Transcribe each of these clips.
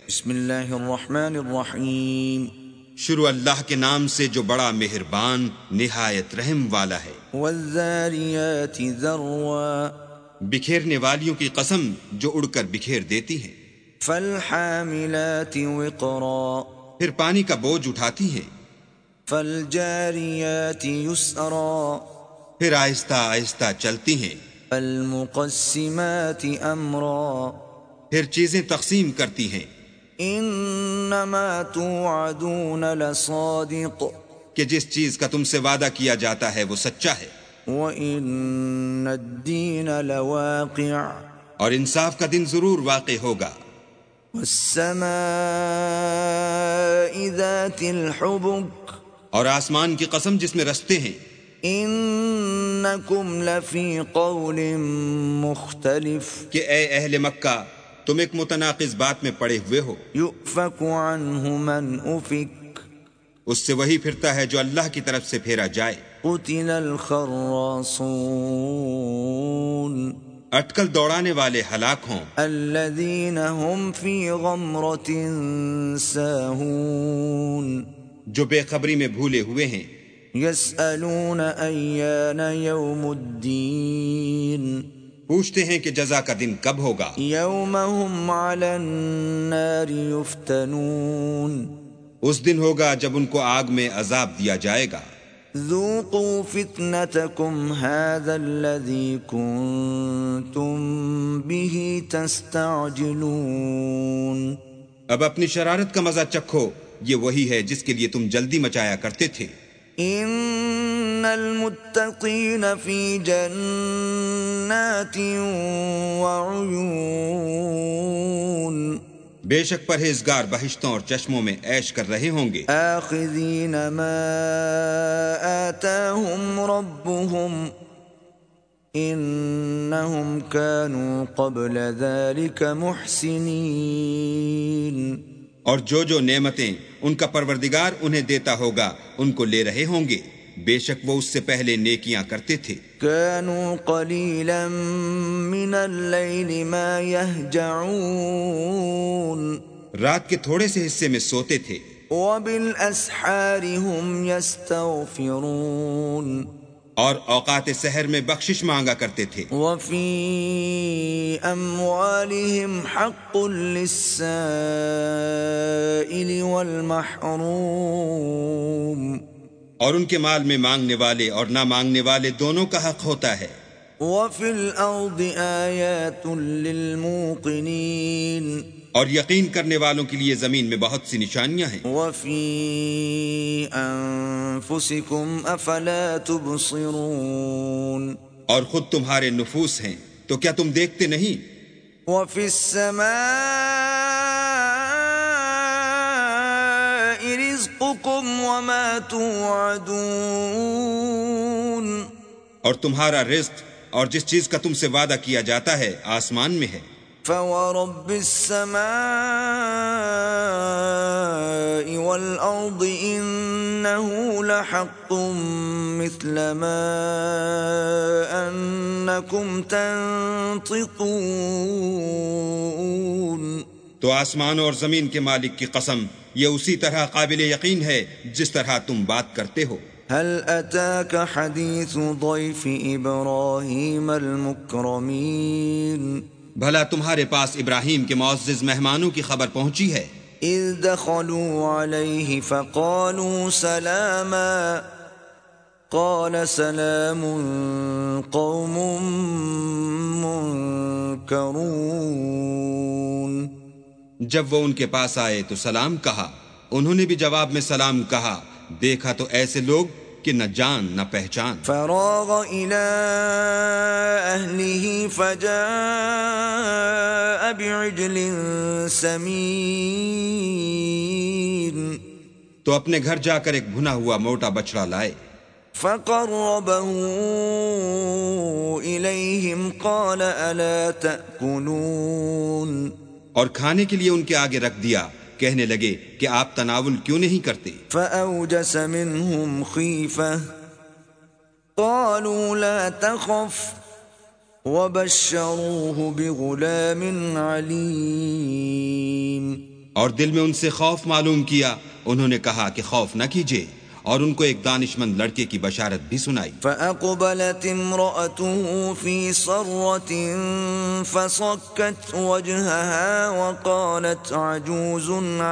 بسم اللہ الرحمن الرحیم۔ شروع اللہ کے نام سے جو بڑا مہربان نہایت رحم والا ہے۔ والذاریات ذروا، بکھیرنے والیوں کی قسم جو اڑ کر بکھیر دیتی ہیں۔ فالحاملات وقرا، پھر پانی کا بوجھ اٹھاتی ہیں۔ فالجاریات یسرا، پھر آہستہ آہستہ چلتی ہیں۔ فالمقسمات امرا، پھر چیزیں تقسیم کرتی ہیں۔ انما توعدون لصادق، کہ جس چیز کا تم سے وعدہ کیا جاتا ہے وہ سچا ہے، وان الدین لواقع، اور انصاف کا دن ضرور واقع ہوگا۔ والسماء ذات الحبک، اور آسمان کی قسم جس میں رستے ہیں۔ انکم لفی قول مختلف، کہ اے اہل مکہ تم ایک متناقض بات میں پڑے ہوئے ہو۔ یؤفک عنہ من افک، اس سے وہی پھرتا ہے جو اللہ کی طرف سے پھیرا جائے۔ قتل الخراصون، اٹکل دوڑانے والے ہلاک ہوں۔ الذین هم فی غمرۃ ساہون، جو بے خبری میں بھولے ہوئے ہیں۔ یسألون ایان یوم الدین، پوچھتے ہیں کہ جزا کا دن کب ہوگا۔ یوم هم علی النار یفتنون، اس دن ہوگا جب ان کو آگ میں عذاب دیا جائے گا۔ ذوقوا فتنتکم هذا الذی کنتم به تستعجلون، اب اپنی شرارت کا مزہ چکھو، یہ وہی ہے جس کے لیے تم جلدی مچایا کرتے تھے۔ ان المتقین فی جنات وعیون، بے شک پرہیزگار بہشتوں اور چشموں میں عیش کر رہے ہوں گے۔ آخذین ما آتاہم ربهم، انہم كانوا قبل ذلك محسنین، اور جو نعمتیں ان کا پروردگار انہیں دیتا ہوگا ان کو لے رہے ہوں گے، بے شک وہ اس سے پہلے نیکیاں کرتے تھے۔ كانوا قليلا من الليل ما يهجعون، رات کے تھوڑے سے حصے میں سوتے تھے۔ وبالاسحار هم يستغفرون، اور اوقات سحر میں بخشش مانگا کرتے تھے۔ وفي اموالهم حق للسائل والمحروم، اور ان کے مال میں مانگنے والے اور نہ مانگنے والے دونوں کا حق ہوتا ہے۔ وفي الارض آیات للموقنین، اور یقین کرنے والوں کے لیے زمین میں بہت سی نشانیاں ہیں۔ وفي انفسکم افلا تبصرون، اور خود تمہارے نفوس ہیں تو کیا تم دیکھتے نہیں؟ وفي السماء رزقكم وما توعدون، اور تمہارا رزق اور جس چیز کا تم سے وعدہ کیا جاتا ہے آسمان میں ہے۔ فورب السماء والأرض إنه لحق مثل ما أنكم تنطقون، تو آسمان اور زمین کے مالک کی قسم یہ اسی طرح قابل یقین ہے جس طرح تم بات کرتے ہو۔ هل أتاك حديث ضيف إبراهيم المكرمين، بھلا تمہارے پاس ابراہیم کے معزز مہمانوں کی خبر پہنچی ہے؟ اذ دخلوا عليه فقالوا سلاما، قال سلام قوم منکرون، جب وہ ان کے پاس آئے تو سلام کہا، انہوں نے بھی جواب میں سلام کہا، دیکھا تو ایسے لوگ کہ نہ جان نہ پہچان۔ فراغ إلى أهله فجاء بعجل سمين، تو اپنے گھر جا کر ایک بھنا ہوا موٹا بچڑا لائے۔ فقربه إليهم قال ألا تأكلون، اور کھانے کے لیے ان کے آگے رکھ دیا، کہنے لگے کہ آپ تناول کیوں نہیں کرتے؟ فأوجس منهم خيفة قالوا لا تخف وبشروه بغلام علیم. اور دل میں ان سے خوف معلوم کیا، انہوں نے کہا کہ خوف نہ کیجیے، اور ان کو ایک دانشمند لڑکے کی بشارت بھی سنائی۔ فأقبلت امرأته في صرة فصكت وجهها وقالت عجوز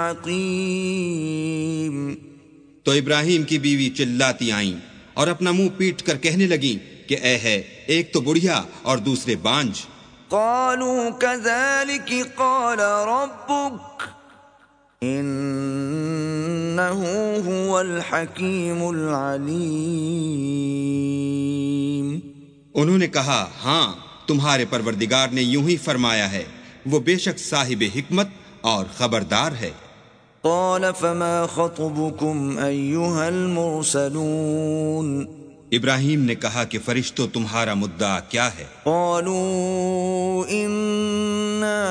عقيم۔ تو ابراہیم کی بیوی چلاتی آئیں اور اپنا منہ پیٹ کر کہنے لگیں کہ اے ہے، ایک تو بڑھیا اور دوسرے بانجھ۔ قالوا كذلك قال ربك إنه هو الحكيم العليم۔ انہوں نے کہا ہاں، تمہارے پروردگار نے یوں ہی فرمایا ہے، وہ بے شک صاحب حکمت اور خبردار ہے۔ قال فما خطبكم أيها المرسلون؟ ابراہیم نے کہا کہ فرشتوں تمہارا مدعا کیا ہے؟ قالوا إنا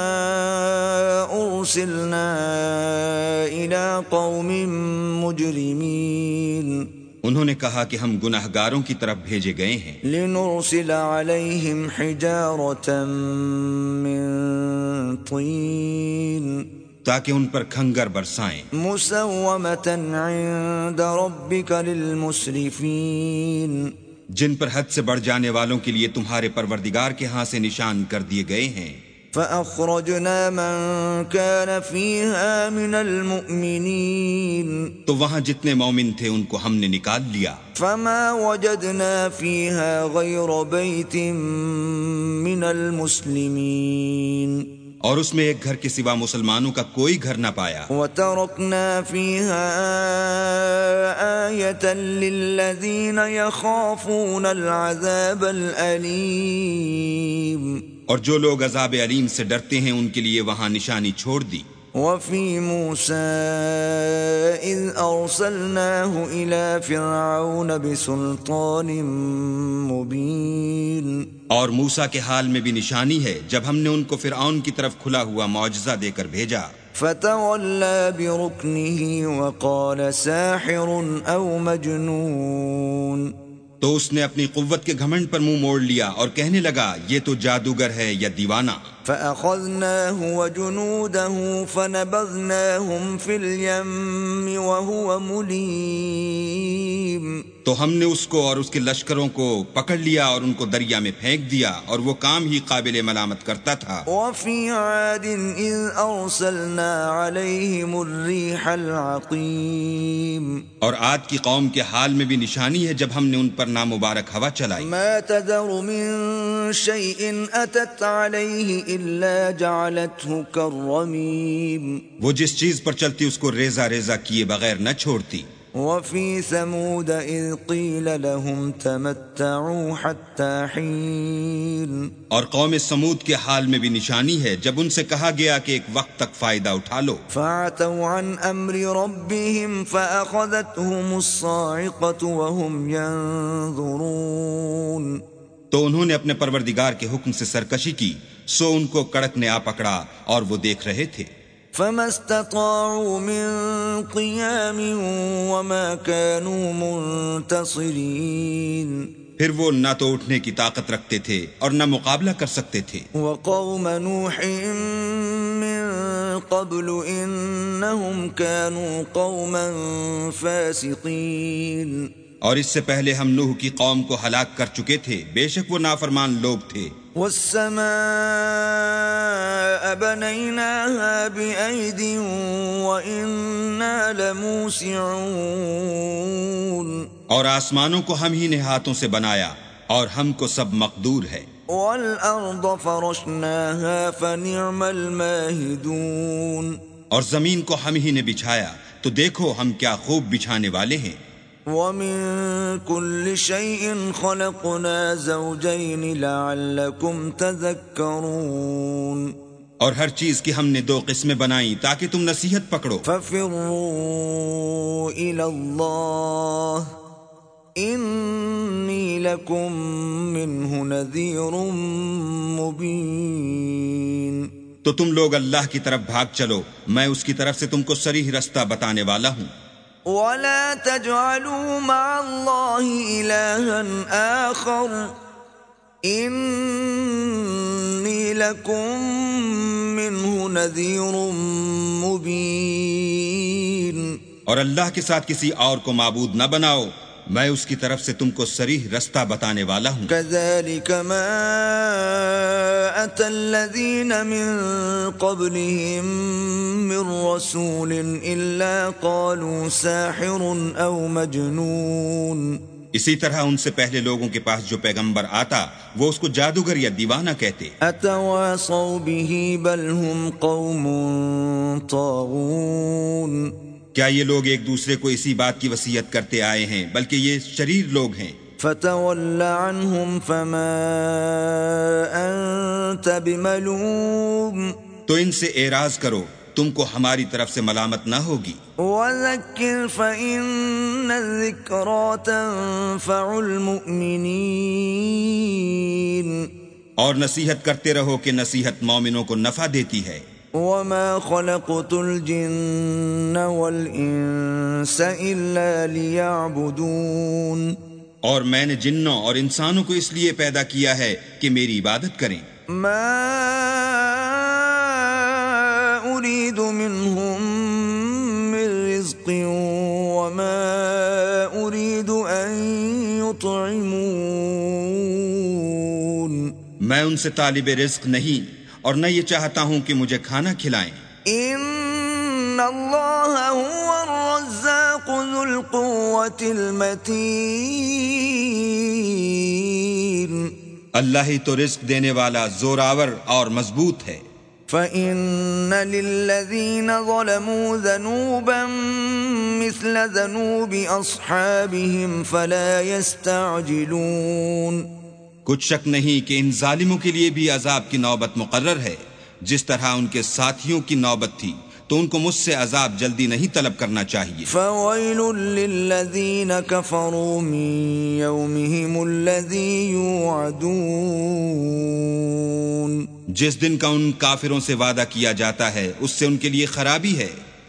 أرسلنا إلى قوم مجرمين۔ انہوں نے کہا کہ ہم گناہگاروں کی طرف بھیجے گئے ہیں، لنرسل عليهم حجارة من طين تاکہ ان پر کھنگر برسائیں، مسومة عند ربك للمسرفين، جن پر حد سے بڑھ جانے والوں کے لیے تمہارے پروردگار کے ہاں سے نشان کر دیے گئے ہیں۔ فأخرجنا من كان فيها من المؤمنين، تو وہاں جتنے مومن تھے ان کو ہم نے نکال لیا۔ فما وجدنا فيها غير بيت من المسلمين، اور اس میں ایک گھر کے سوا مسلمانوں کا کوئی گھر نہ پایا۔ وتركنا فيها آية للذين يخافون العذاب الأليم، اور جو لوگ عذاب علیم سے ڈرتے ہیں ان کے لیے وہاں نشانی چھوڑ دی۔ وفي موسى إذ أرسلناه إلى فرعون بسلطان مبين، اور موسیٰ کے حال میں بھی نشانی ہے جب ہم نے ان کو فرعون کی طرف کھلا ہوا معجزہ دے کر بھیجا۔ فتولى بركنه وقال ساحر أو مجنون، تو اس نے اپنی قوت کے گھمنڈ پر منہ موڑ لیا اور کہنے لگا یہ تو جادوگر ہے یا دیوانہ۔ فأخذناه وجنوده فنبذناهم في اليم وهو مليم، تو ہم نے اس کو اور اس کے لشکروں کو پکڑ لیا اور ان کو دریا میں پھینک دیا، اور وہ کام ہی قابل ملامت کرتا تھا۔ وفي عاد إذ أرسلنا عليهم الريح العقيم، اور عاد کی قوم کے حال میں بھی نشانی ہے جب ہم نے ان پر نامبارک ہوا چلائی۔ ما تذر من شيء أتت عليه إلا جعلته كالرميم، وہ جس چیز پر چلتی اس کو ریزہ ریزہ کیے بغیر نہ چھوڑتی۔ وفي ثمود إذ قيل لهم تمتعوا حتى حين، اور قوم سمود کے حال میں بھی نشانی ہے جب ان سے کہا گیا کہ ایک وقت تک فائدہ اٹھا لو۔ فعتوا عن أمر ربهم فأخذتهم الصاعقة وهم ينظرون، تو انہوں نے اپنے پروردگار کے حکم سے سرکشی کی، سو ان کو کڑک نے آ پکڑا اور وہ دیکھ رہے تھے۔ فما استطاعوا من قيام وما كانوا منتصرين، پھر وہ نہ تو اٹھنے کی طاقت رکھتے تھے اور نہ مقابلہ کر سکتے تھے۔ وقوم نوح من قبل إنهم كانوا قوما فاسقين، اور اس سے پہلے ہم نوح کی قوم کو ہلاک کر چکے تھے، بے شک وہ نافرمان لوگ تھے۔ والسماء بنيناها بأيد وإنا لموسعون، اور آسمانوں کو ہم ہی نے ہاتھوں سے بنایا اور ہم کو سب مقدور ہے۔ والأرض فرشناها فنعم الماهدون، اور زمین کو ہم ہی نے بچھایا تو دیکھو ہم کیا خوب بچھانے والے ہیں۔ ومن كل شيء خلقنا زوجين لعلكم تذكرون، اور ہر چیز کی ہم نے دو قسمیں بنائیں تاکہ تم نصیحت پکڑو۔ ففروا إلى الله إني لكم منه نذير مبين، تو تم لوگ اللہ کی طرف بھاگ چلو، میں اس کی طرف سے تم کو صریح رستہ بتانے والا ہوں۔ ولا تجعلوا مع الله إلها آخر إني لكم منه نذير مبين. اور اللہ کے ساتھ کسی اور کو معبود نہ بناؤ، میں اس کی طرف سے تم کو صریح رستہ بتانے والا ہوں. كذلك ما أتى الذين من قبلهم من رسول إلا قالوا ساحر أو مجنون. اسی طرح ان سے پہلے لوگوں کے پاس جو پیغمبر آتا وہ اس کو جادوگر یا دیوانہ کہتے. أتواصوا به بل هم قوم طاغون. کیا یہ لوگ ایک دوسرے کو اسی بات کی وصیت کرتے آئے ہیں بلکہ یہ شریر لوگ ہیں. فتول عنهم فما أنت بملوم. تو ان سے اعراض کرو، تم کو ہماری طرف سے ملامت نہ ہوگی. وذكر فإن الذكرى تنفع المؤمنين. اور نصیحت کرتے رہو کہ نصیحت مومنوں کو نفع دیتی ہے. وما خلقت الجن والإنس إلا ليعبدون. اور میں نے جنوں اور انسانوں کو اس لیے پیدا کیا ہے کہ میری عبادت کریں. ما أريد منهم من رزق وما أريد أن يطعمون. میں ان سے طالب رزق نہیں اور نہ یہ چاہتا ہوں کہ مجھے کھانا کھلائیں. ان اللہ هو الرزاق ذو القوة المتین. اللہ ہی تو رزق دینے والا زوراور اور مضبوط ہے. فإن للذین ظلموا ذنوبا مثل ذنوب اصحابهم فلا يستعجلون. کچھ شک نہیں کہ ان ظالموں کے لیے بھی عذاب کی نوبت مقرر ہے. جس طرح ان کے ساتھیوں کی نوبت تھی تو ان کو مجھ سے عذاب جلدی نہیں طلب کرنا چاہیے. فویل للذین کفروا من یومہم الذی یوعدون. جس دن کا ان کافروں سے وعدہ کیا جاتا ہے اس سے ان کے لیے خرابی ہے.